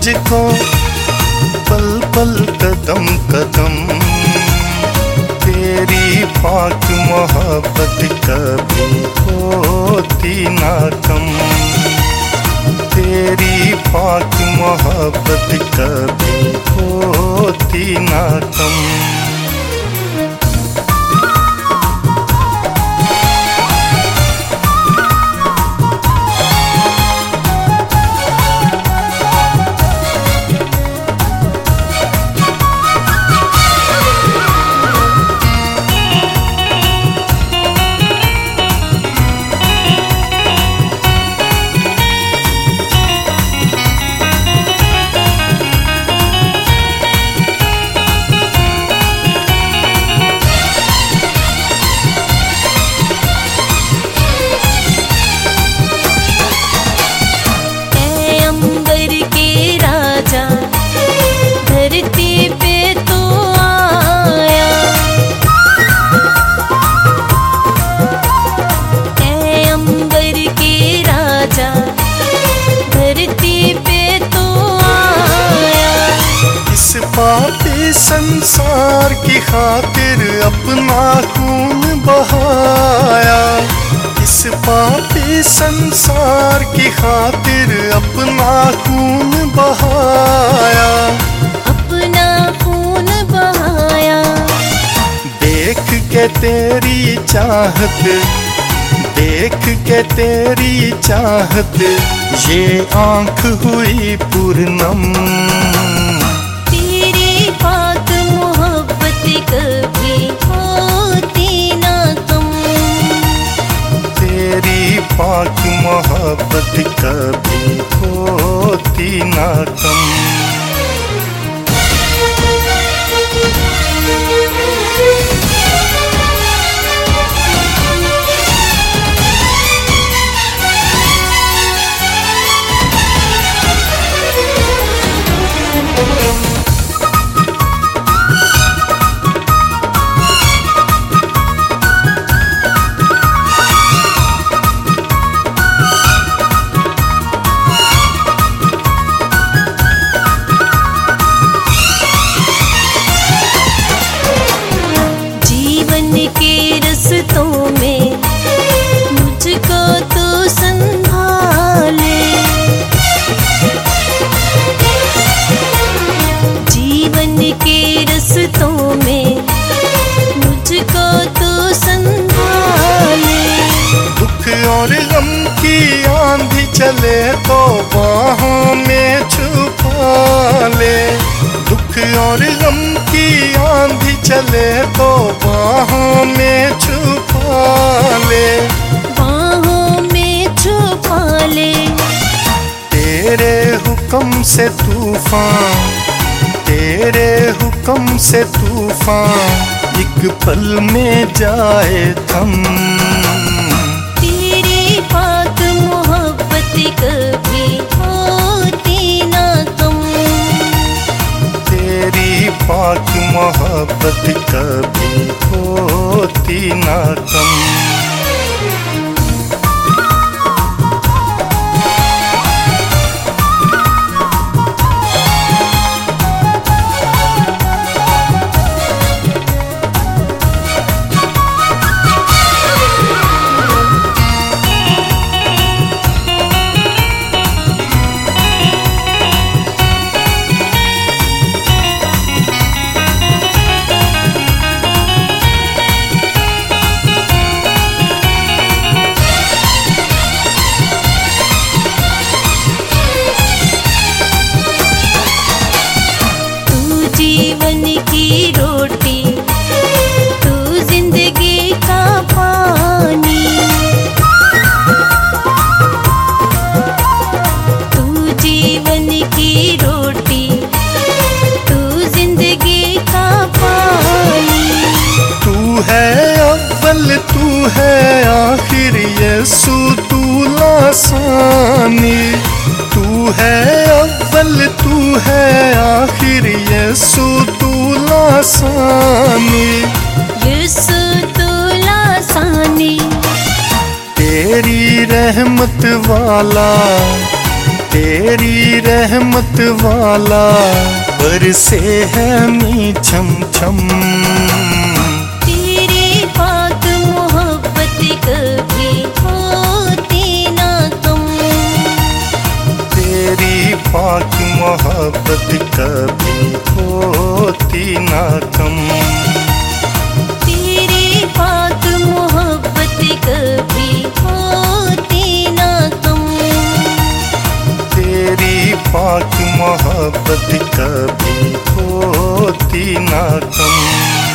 मुझको पल पल कदम कदम। तेरी पाक मोहब्बत कभी होती ना कम। तेरी पाक मोहब्बत कभी होती ना कम। पापी संसार की खातिर अपना खून बहाया। इस पापी संसार की खातिर अपना खून बहाया। अपना खून बहाया। देख के तेरी चाहत, देख के तेरी चाहत, ये आँख हुई पूर्णम। पाक मोहब्बत कभी होती ना कम। तेरी पाक मोहब्बत कभी होती ना कम। में मुझको तू संभाले। जीवन के रस्तों में मुझको तू संभाले। दुख और गम की आंधी चले तो बाहों में छुपा ले। दुख और गम की आंधी चले तो बाहों में छुपा ले। बाहों में छुपा ले। तेरे हुक्म से तूफान, तेरे हुक्म से तूफान एक पल में जाए थम। तेरी पाक मोहब्बत कभी होती ना कम। तेरी पाक मोहब्बत कभी होती ना कम। जीवन की रोटी, तू जिंदगी का पानी। तू जीवन की रोटी, तू जिंदगी का पानी। तू है अव्वल, तू है आखिर, यीशु तू लासानी। तू है अव्वल, तू है आखिर, यीशु तू लासानी। यीशु तू लासानी। तेरी रहमत वाला, तेरी रहमत वाला बरसे है मी छम छम। तेरी पाक मोहब्बत कभी होती ना कम। तेरी पाक मोहब्बत कभी होती ना कम। तेरी पाक मोहब्बत कभी होती ना कम। तेरी पाक मोहब्बत कभी होती ना कम।